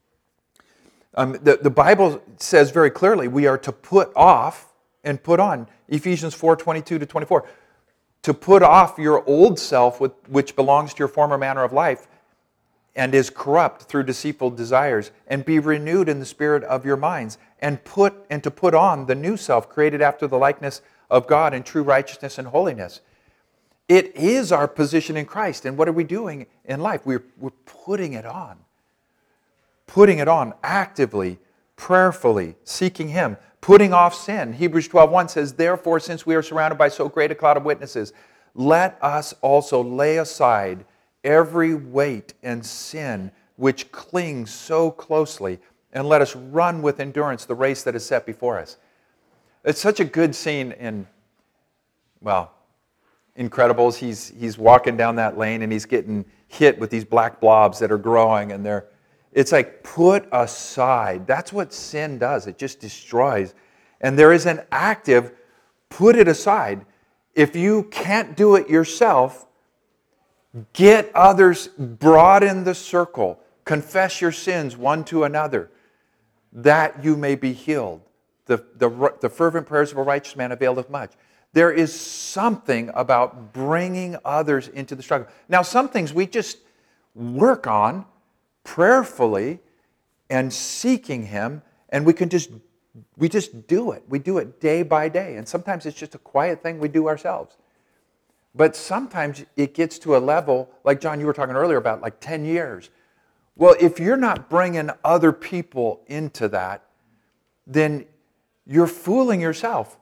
The Bible says very clearly we are to put off and put on. Ephesians 4:22-24. To put off your old self, which belongs to your former manner of life, and is corrupt through deceitful desires, and be renewed in the spirit of your minds, and to put on the new self, created after the likeness of God in true righteousness and holiness. It is our position in Christ. And what are we doing in life? We're putting it on. Putting it on actively, prayerfully, seeking Him. Putting off sin. Hebrews 12:1 says, therefore, since we are surrounded by so great a cloud of witnesses, let us also lay aside every weight and sin which clings so closely, and let us run with endurance the race that is set before us. It's such a good scene in, well, Incredibles. He's walking down that lane and he's getting hit with these black blobs that are growing, and it's like, put aside. That's what sin does. It just destroys. And there is an active, put it aside. If you can't do it yourself, get others, broaden the circle. Confess your sins one to another, that you may be healed. The fervent prayers of a righteous man availeth much. There is something about bringing others into the struggle. Now, some things we just work on prayerfully and seeking Him, and we just do it. We do it day by day. And sometimes it's just a quiet thing we do ourselves. But sometimes it gets to a level, like John, you were talking earlier about, like 10 years. Well, if you're not bringing other people into that, then you're fooling yourself.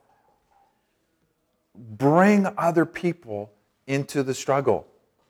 Bring other people into the struggle.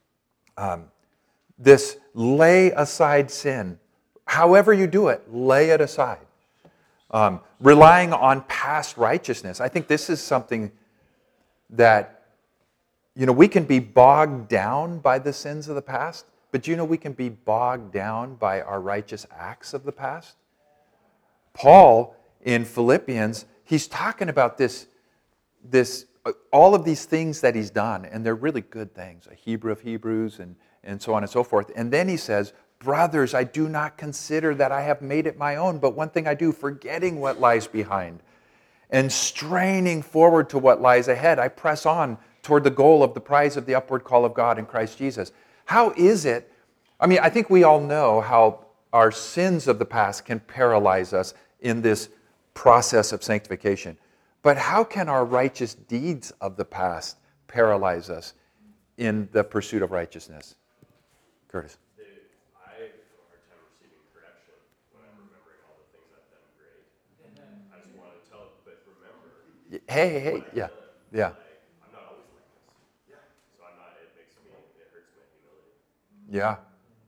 This lay aside sin. However you do it, lay it aside. Relying on past righteousness. I think this is something that, we can be bogged down by the sins of the past, but we can be bogged down by our righteous acts of the past. Paul, in Philippians, he's talking about this all of these things that he's done, and they're really good things, a Hebrew of Hebrews and so on and so forth. And then he says, brothers, I do not consider that I have made it my own, but one thing I do, forgetting what lies behind and straining forward to what lies ahead, I press on toward the goal of the prize of the upward call of God in Christ Jesus. How is it? I think we all know how our sins of the past can paralyze us in this process of sanctification. But how can our righteous deeds of the past paralyze us in the pursuit of righteousness? Curtis.
I have a hard time receiving correction when I'm remembering all the things I've done great. I just want to tell, but remember.
Hey, yeah.
I'm not always like this. Yeah. So it hurts my humility.
Yeah.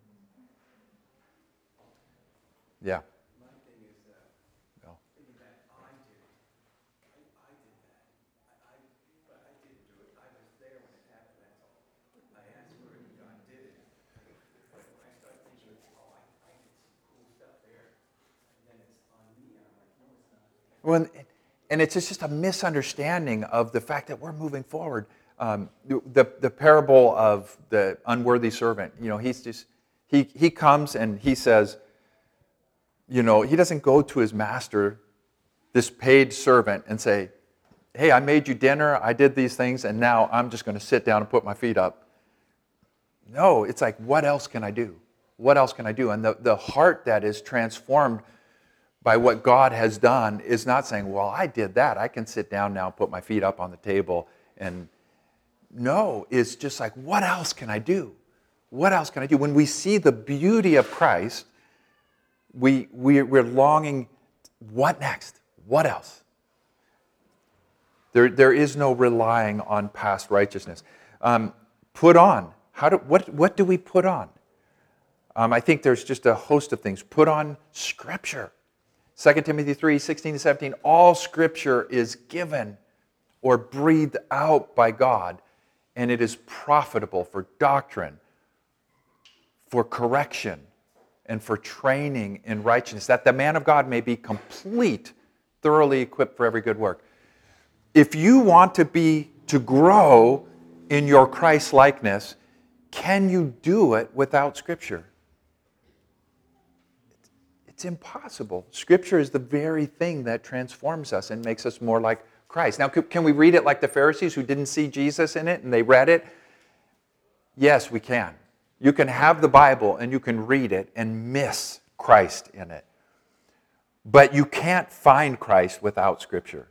Yeah.
My thing is, thinking back, I did it. I did that. But I didn't do it. I was there when it happened, that's all. I asked for it, and God did it. But when I started thinking, I did some cool stuff there, and then it's on me, and I'm like, no, it's not.
Well, and it's just a misunderstanding of the fact that we're moving forward. The parable of the unworthy servant, he comes and he says, he doesn't go to his master, this paid servant, and say, hey, I made you dinner, I did these things, and now I'm just going to sit down and put my feet up. No, it's like, what else can I do? What else can I do? And the heart that is transformed by what God has done is not saying, well, I did that. I can sit down now, put my feet up on the table. And no, it's just like, what else can I do? What else can I do? When we see the beauty of Christ, we're longing, what next? What else? There is no relying on past righteousness. Put on. What do we put on? I think there's just a host of things. Put on Scripture. 2 Timothy 3:16-17, all Scripture is given or breathed out by God and it is profitable for doctrine, for correction, and for training in righteousness, that the man of God may be complete, thoroughly equipped for every good work. If you want to grow in your Christ-likeness, can you do it without Scripture? It's impossible. Scripture is the very thing that transforms us and makes us more like Christ. Now, can we read it like the Pharisees who didn't see Jesus in it and they read it? Yes, we can. You can have the Bible and you can read it and miss Christ in it. But you can't find Christ without Scripture.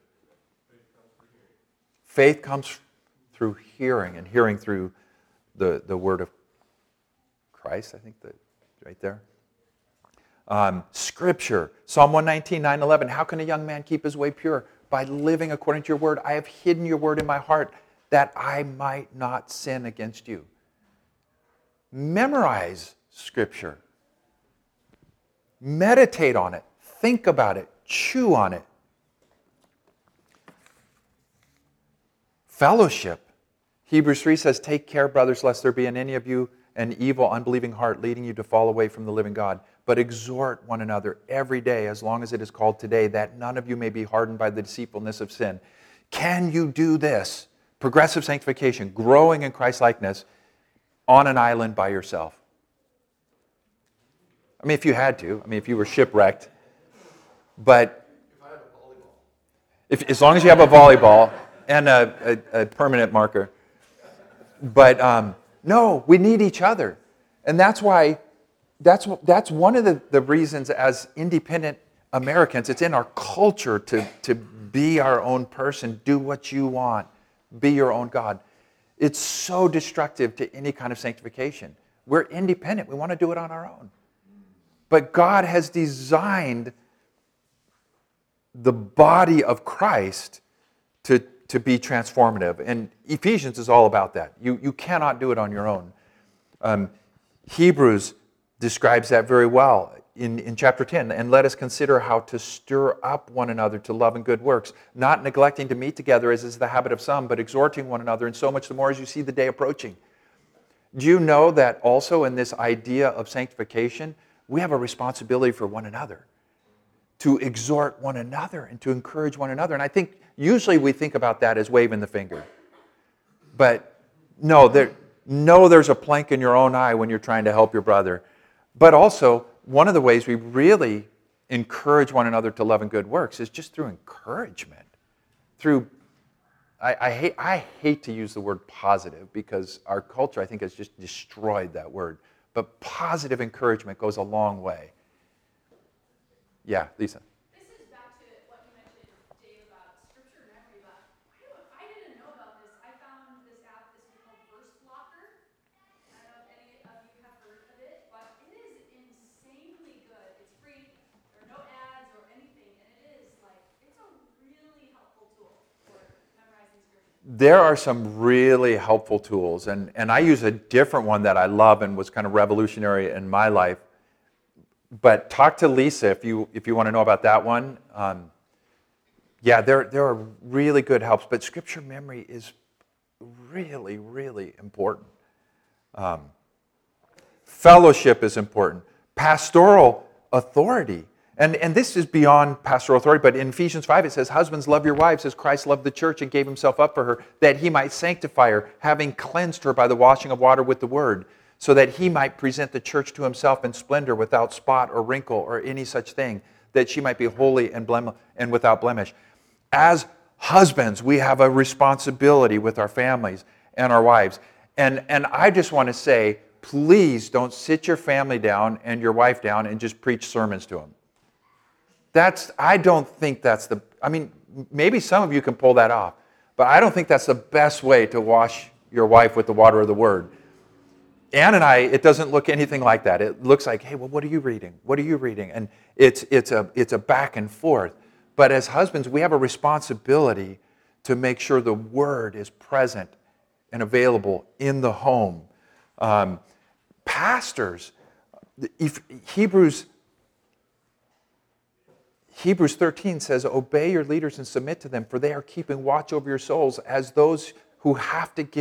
Faith comes through hearing, and hearing through the word of Christ, I think that right there. Scripture, Psalm 119, 9-11. How can a young man keep his way pure? By living according to your word. I have hidden your word in my heart that I might not sin against you. Memorize Scripture. Meditate on it. Think about it. Chew on it. Fellowship. Hebrews 3 says, take care, brothers, lest there be in any of you an evil, unbelieving heart leading you to fall away from the living God. But exhort one another every day, as long as it is called today, that none of you may be hardened by the deceitfulness of sin. Can you do this? Progressive sanctification, growing in Christ-likeness, on an island by yourself. I mean, if you had to. I mean, if you were shipwrecked. But
If I have a volleyball.
as long as you have a volleyball and a permanent marker. But no, we need each other. And that's why, that's one of the reasons as independent Americans, it's in our culture to be our own person, do what you want, be your own God. It's so destructive to any kind of sanctification. We're independent. We want to do it on our own. But God has designed the body of Christ to be transformative. And Ephesians is all about that. You cannot do it on your own. Hebrews describes that very well in chapter 10. And let us consider how to stir up one another to love and good works, not neglecting to meet together as is the habit of some, but exhorting one another, and so much the more as you see the day approaching. Do you know that also in this idea of sanctification, we have a responsibility for one another, to exhort one another and to encourage one another? And I think usually we think about that as waving the finger. But no, there's a plank in your own eye when you're trying to help your brother. But also, one of the ways we really encourage one another to love and good works is just through encouragement. I hate to use the word positive because our culture, I think, has just destroyed that word. But positive encouragement goes a long way. Yeah, Lisa.
This is back to what you mentioned, Dave, about scripture memory, but I didn't know about this. I found this app, this is called Verse Blocker. I don't know if any of you have heard of it, but it is insanely good. It's free. There are no ads or anything, and it's a really helpful tool for memorizing scripture.
There are some really helpful tools, and I use a different one that I love and was kind of revolutionary in my life. But talk to Lisa if you want to know about that one. Yeah, there are really good helps, but scripture memory is really, really important. Fellowship is important. Pastoral authority. And this is beyond pastoral authority, but in Ephesians 5 it says, husbands, love your wives as Christ loved the church and gave himself up for her, that he might sanctify her, having cleansed her by the washing of water with the word, so that he might present the church to himself in splendor, without spot or wrinkle or any such thing, that she might be holy and without blemish. As husbands, we have a responsibility with our families and our wives. And I just want to say, please don't sit your family down and your wife down and just preach sermons to them. I don't think that's maybe some of you can pull that off, but I don't think that's the best way to wash your wife with the water of the word. Ann and I, it doesn't look anything like that. It looks like, hey, well, what are you reading? What are you reading? And it's a back and forth. But as husbands, we have a responsibility to make sure the word is present and available in the home. Pastors, Hebrews 13 says, obey your leaders and submit to them, for they are keeping watch over your souls as those who have to give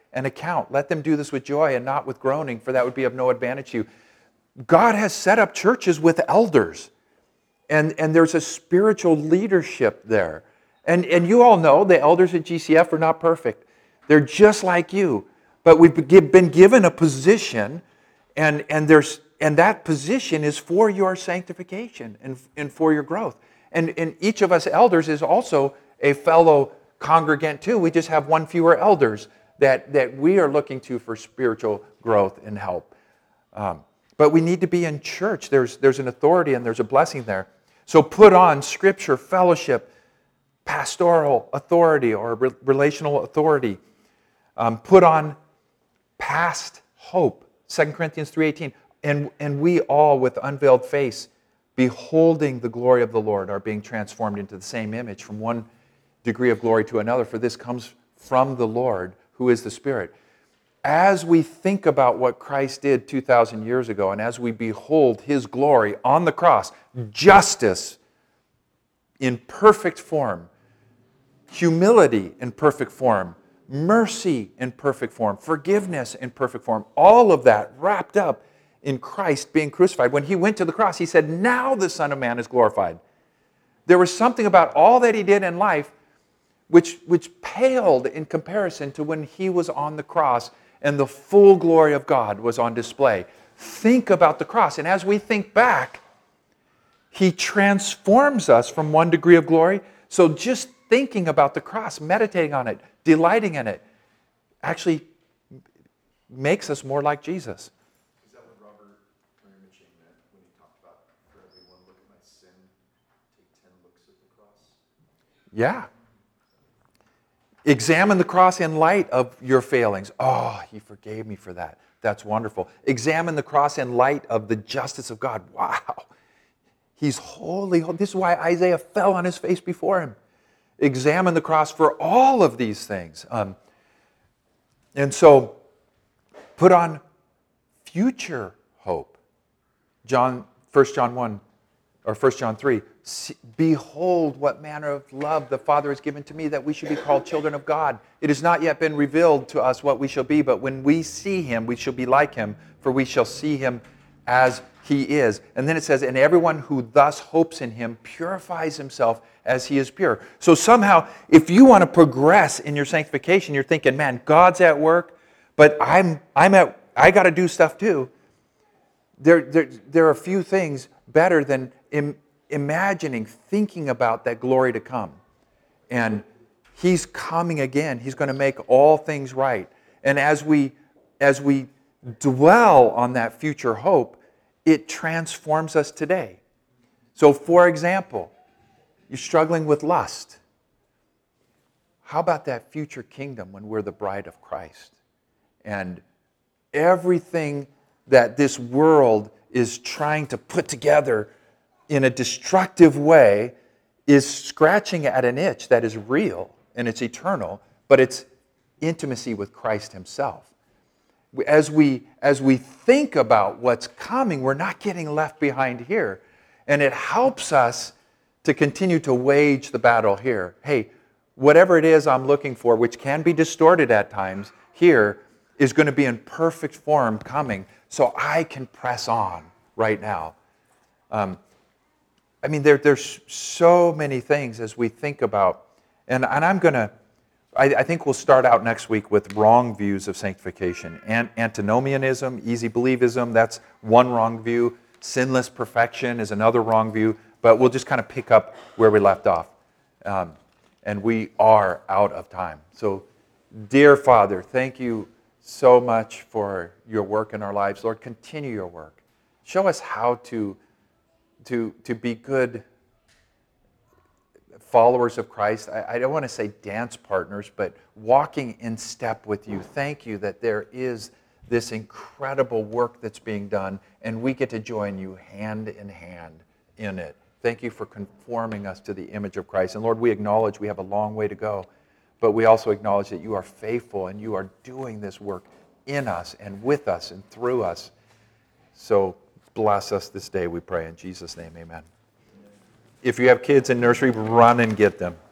an account. Let them do this with joy and not with groaning, for that would be of no advantage to you. God has set up churches with elders, and there's a spiritual leadership there. And you all know the elders at GCF are not perfect. They're just like you. But we've been given a position, and that position is for your sanctification and for your growth. And each of us elders is also a fellow congregant too. We just have one fewer elders that we are looking to for spiritual growth and help. But we need to be in church. There's an authority and there's a blessing there. So put on Scripture, fellowship, pastoral authority or relational authority. Put on past hope, 2 Corinthians 3:18. And we all, with unveiled face, beholding the glory of the Lord, are being transformed into the same image from one degree of glory to another, for this comes from the Lord, who is the Spirit. As we think about what Christ did 2,000 years ago, and as we behold His glory on the cross, justice in perfect form, humility in perfect form, mercy in perfect form, forgiveness in perfect form, all of that wrapped up in Christ being crucified. When He went to the cross, He said, now the Son of Man is glorified. There was something about all that He did in life which paled in comparison to when He was on the cross and the full glory of God was on display. Think about the cross. And as we think back, He transforms us from one degree of glory. So just thinking about the cross, meditating on it, delighting in it, actually makes us more like Jesus.
Is that what Robert Mary Mitchell meant when he talked about, for every one look at my sin, take 10 looks at the cross?
Yeah. Examine the cross in light of your failings. Oh, He forgave me for that. That's wonderful. Examine the cross in light of the justice of God. Wow. He's holy. This is why Isaiah fell on his face before Him. Examine the cross for all of these things. And so, put on future hope. 1 John 1, or 1 John 3. Behold what manner of love the Father has given to me, that we should be called children of God. It has not yet been revealed to us what we shall be, but when we see Him, we shall be like Him, for we shall see Him as He is. And then it says, and everyone who thus hopes in Him purifies himself as He is pure. So somehow, if you want to progress in your sanctification, you're thinking, man, God's at work, but I got to do stuff too. There are a few things better than imagining, thinking about that glory to come. And He's coming again. He's going to make all things right. And as we dwell on that future hope, it transforms us today. So, for example, you're struggling with lust. How about that future kingdom when we're the bride of Christ? And everything that this world is trying to put together in a destructive way is scratching at an itch that is real and it's eternal, but it's intimacy with Christ Himself. As we think about what's coming, we're not getting left behind here. And it helps us to continue to wage the battle here. Hey, whatever it is I'm looking for, which can be distorted at times, here is going to be in perfect form coming, so I can press on right now. There's so many things as we think about, and I think we'll start out next week with wrong views of sanctification. Antinomianism, easy believism, that's one wrong view. Sinless perfection is another wrong view, but we'll just kind of pick up where we left off. And we are out of time. So, dear Father, thank You so much for Your work in our lives. Lord, continue Your work. Show us how to be good followers of Christ. I don't want to say dance partners, but walking in step with You. Thank You that there is this incredible work that's being done, and we get to join You hand in hand in it. Thank You for conforming us to the image of Christ. And Lord, we acknowledge we have a long way to go, but we also acknowledge that You are faithful and You are doing this work in us and with us and through us. So bless us this day, we pray. In Jesus' name, amen. If you have kids in nursery, run and get them.